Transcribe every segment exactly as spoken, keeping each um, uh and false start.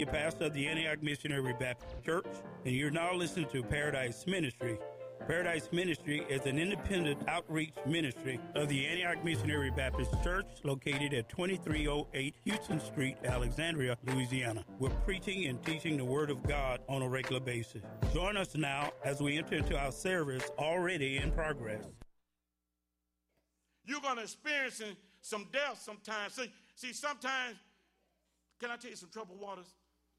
Your pastor of the Antioch Missionary Baptist Church, and you're now listening to Paradise Ministry. Paradise Ministry is an independent outreach ministry of the Antioch Missionary Baptist Church located at twenty-three oh eight Houston Street, Alexandria, Louisiana. We're preaching and teaching the Word of God on a regular basis. Join us now as we enter into our service already in progress. You're going to experience some death sometimes. See, see, sometimes, can I tell you some troubled waters?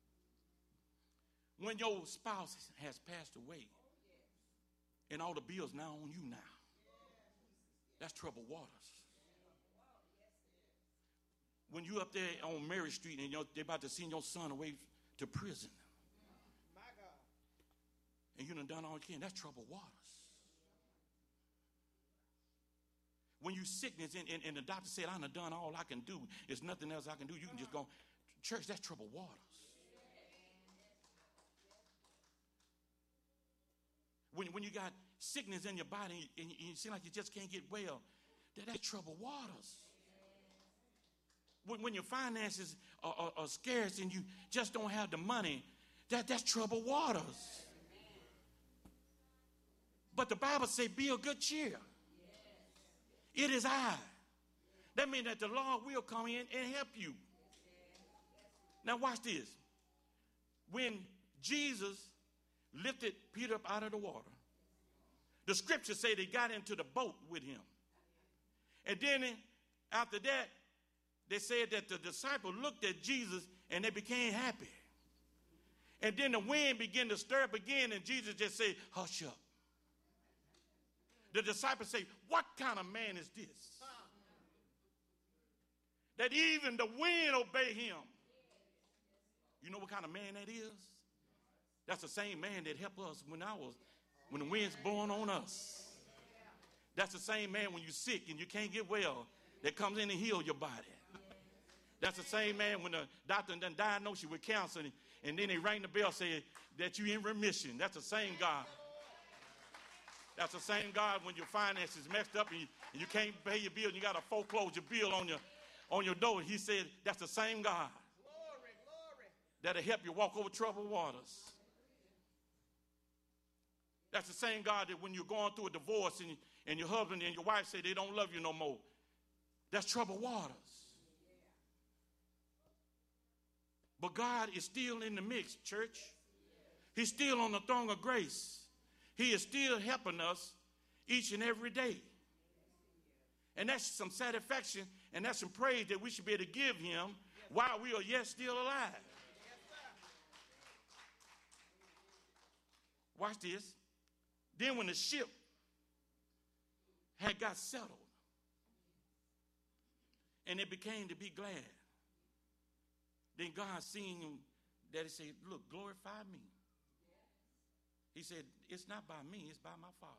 When your spouse has passed away and all the bills now on you now, that's troubled waters. When you up there on Mary Street and you're, they're about to send your son away to prison, and you done done all you can, that's troubled waters. When you sickness and, and, and the doctor said, I done done all I can do, there's nothing else I can do, you can just go, church, that's troubled waters. When, when you got sickness in your body and you, and you seem like you just can't get well, that, that's troubled waters. When, when your finances are, are, are scarce and you just don't have the money, that, that's troubled waters. But the Bible says, be of good cheer. It is I. That means that the Lord will come in and help you. Now watch this. When Jesus lifted Peter up out of the water, the scriptures say they got into the boat with him. And then after that, they said that the disciples looked at Jesus and they became happy. And then the wind began to stir up again and Jesus just said, hush up. The disciples say, what kind of man is this? That even the wind obey him. You know what kind of man that is? That's the same man that helped us when I was, when the wind's blowing on us. That's the same man when you're sick and you can't get well that comes in and heals your body. That's the same man when the doctor done diagnosed you with cancer and, and then they rang the bell saying that you're in remission. That's the same God. That's the same God when your finances messed up and you, and you can't pay your bill and you got a foreclosure bill on your, on your door. He said that's the same God. Glory, glory. That'll help you walk over troubled waters. That's the same God that when you're going through a divorce and, and your husband and your wife say they don't love you no more. That's troubled waters. But God is still in the mix, church. He's still on the throne of grace. He is still helping us each and every day. And that's some satisfaction and that's some praise that we should be able to give him while we are yet still alive. Watch this. Then when the ship had got settled and it became to be glad, then God seen him that he said, look, glorify me. He said, it's not by me, it's by my Father.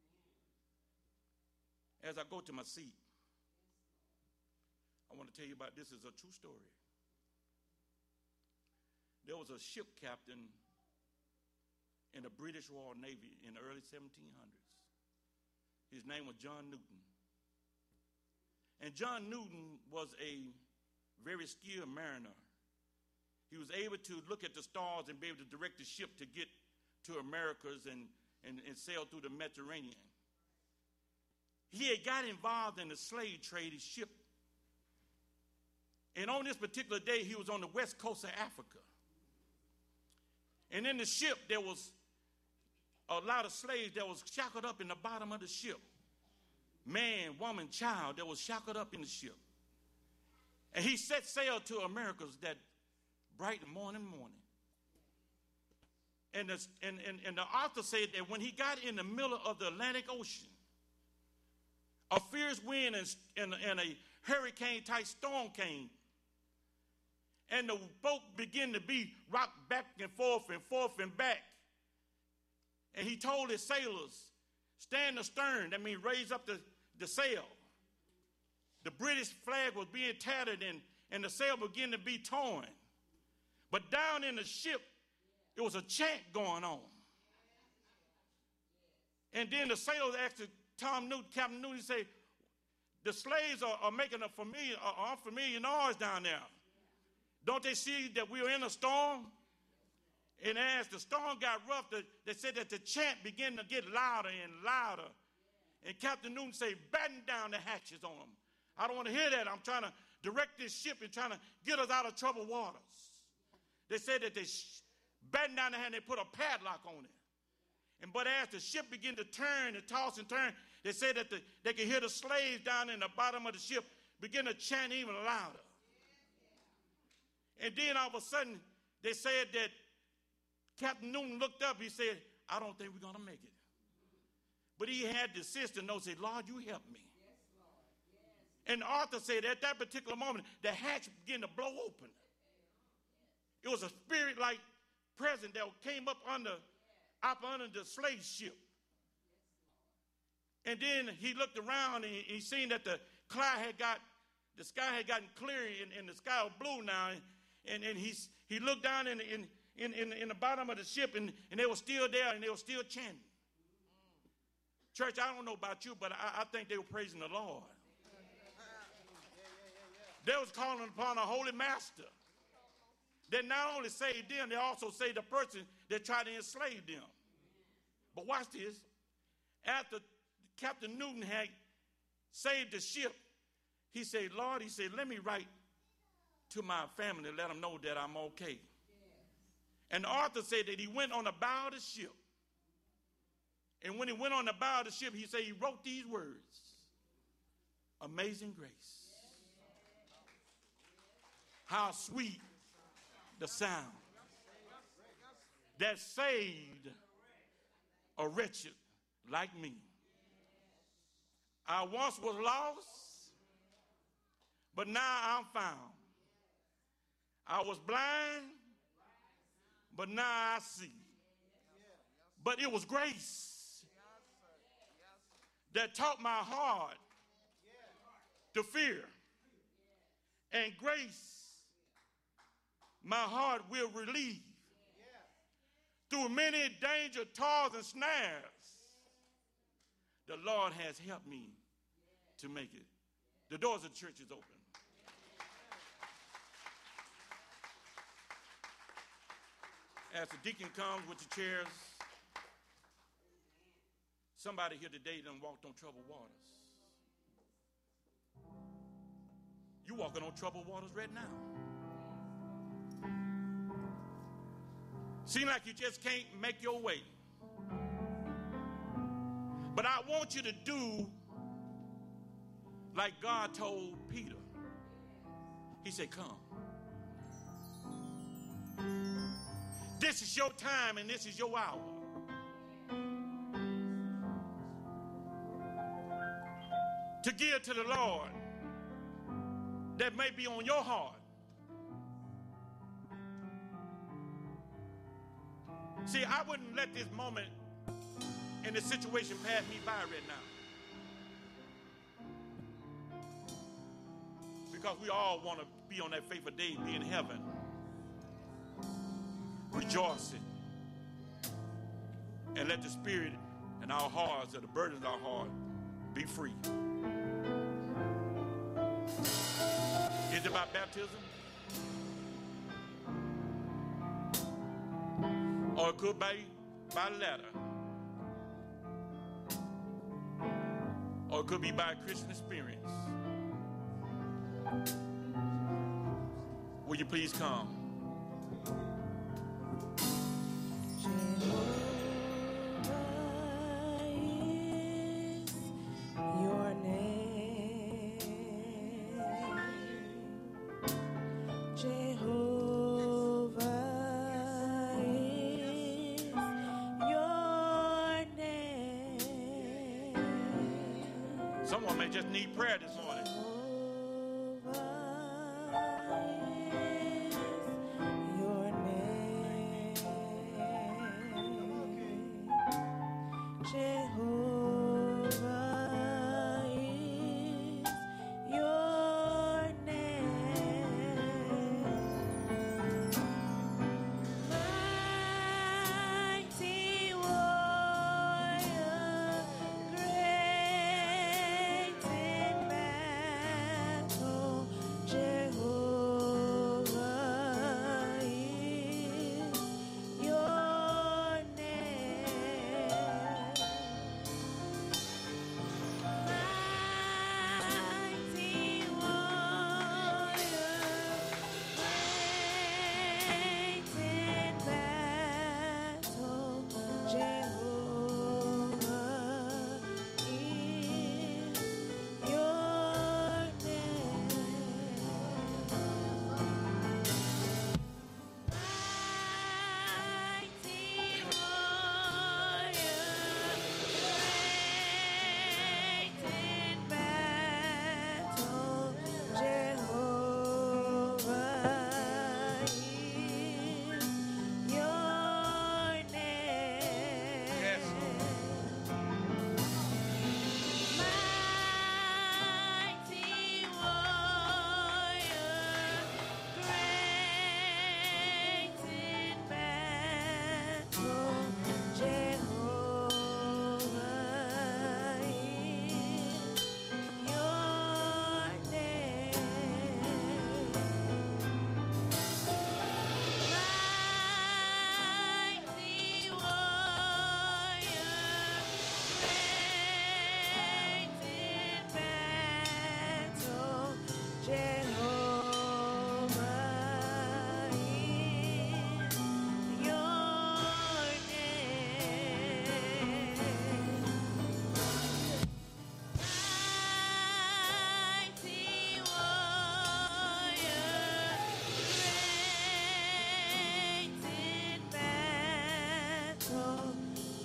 As I go to my seat, I want to tell you about this. Is a true story. There was a ship captain in the British Royal Navy in the early seventeen hundreds. His name was John Newton. And John Newton was a very skilled mariner. He was able to look at the stars and be able to direct the ship to get to Americas and, and, and sail through the Mediterranean. He had got involved in the slave trade, his ship. And on this particular day, he was on the west coast of Africa. And in the ship, there was a lot of slaves that was shackled up in the bottom of the ship. Man, woman, child that was shackled up in the ship. And he set sail to Americas that bright morning morning. And the, and, and, and the author said that when he got in the middle of the Atlantic Ocean, a fierce wind and, and, and a hurricane-type storm came. And the boat began to be rocked back and forth and forth and back. And he told his sailors, stand astern. That means raise up the, the sail. The British flag was being tattered and, and the sail began to be torn. But down in the ship, it was a chant going on. And then the sailors asked Tom Newton, Captain Newton, he said, the slaves are, are making a familiar, uh, unfamiliar noise down there. Don't they see that we were in a storm? And as the storm got rough, the, they said that the chant began to get louder and louder. And Captain Newton said, batten down the hatches on them. I don't want to hear that. I'm trying to direct this ship and trying to get us out of troubled waters. They said that they batten down the hatch and they put a padlock on it. And but as the ship began to turn and toss and turn, they said that the, they could hear the slaves down in the bottom of the ship begin to chant even louder. And then all of a sudden, they said that Captain Newton looked up. He said, I don't think we're going to make it. But he had the sense to know, say, Lord, you help me. Yes, Lord. Yes. And Arthur said at that particular moment, the hatch began to blow open. It was a spirit-like presence that came up under, up under the slave ship. And then he looked around and he seen that the cloud had got, the sky had gotten clear and, and the sky was blue now. And, and, and he, he looked down in, in, in, in, in the bottom of the ship and, and they were still there and they were still chanting. Church, I don't know about you, but I, I think they were praising the Lord. They was calling upon a holy master that not only saved them, they also saved the person that tried to enslave them. But watch this. After Captain Newton had saved the ship, he said, Lord, he said, let me write to my family, let them know that I'm okay. And Arthur said that he went on the bow of the ship. And when he went on the bow of the ship, he said he wrote these words, Amazing Grace. How sweet the sound that saved a wretched like me. I once was lost, but now I'm found. I was blind, but now I see. But it was grace that taught my heart to fear. And grace my heart will relieve. Through many danger, toils, and snares, the Lord has helped me to make it. The doors of the church is open. As the deacon comes with the chairs, somebody here today done walked on troubled waters. You walking on troubled waters right now. Seem like you just can't make your way. But I want you to do like God told Peter. He said, come. This is your time and this is your hour. To give to the Lord that may be on your heart. See, I wouldn't let this moment and this situation pass me by right now. Because we all want to be on that faithful day, be in heaven, rejoicing. And let the spirit and our hearts, or the burdens of our heart, be free. Is it about baptism? Or it could be by letter. Or it could be by a Christian experience. Will you please come? Someone may just need prayer this morning. Your name, Jehovah is your name. Mighty warrior, great in battle.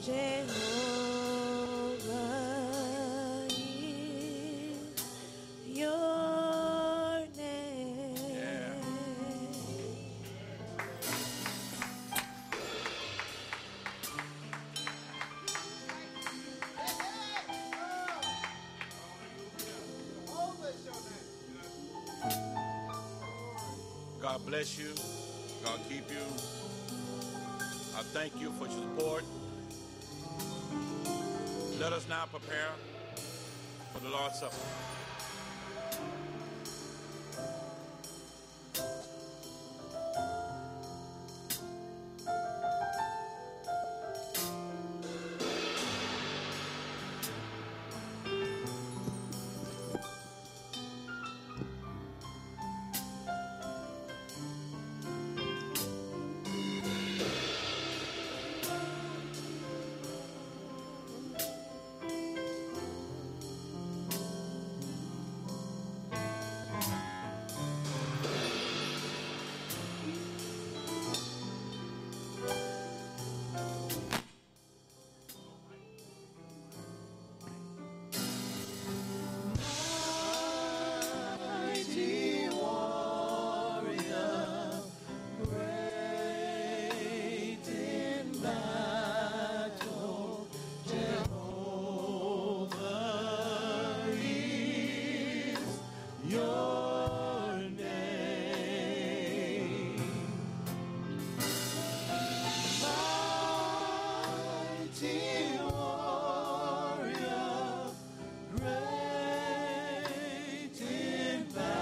Jehovah is your name. Yeah. God bless you. God keep you. I thank you for your support. Let us now prepare for the Lord's Supper. Mighty warrior, great in battle, Jehovah is your name. Mighty warrior, great in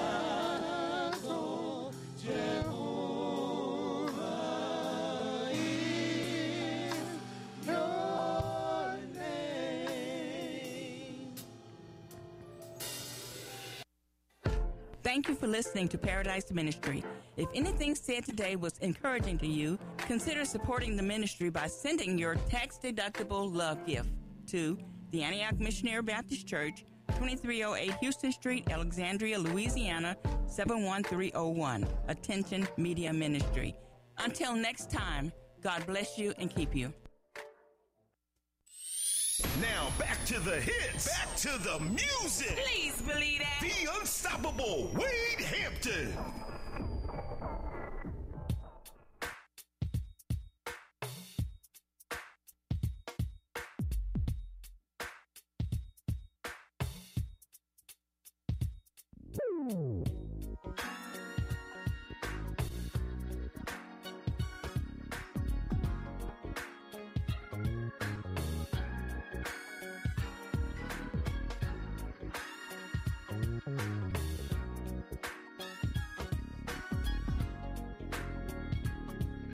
battle, Jehovah is your name. Thank you for listening to Paradise Ministry. If anything said today was encouraging to you, consider supporting the ministry by sending your tax-deductible love gift to the Antioch Missionary Baptist Church, twenty-three oh eight Houston Street, Alexandria, Louisiana, seven one three oh one. Attention Media Ministry. Until next time, God bless you and keep you. Now back to the hits. Back to the music. Please believe that. The unstoppable Wade Hampton.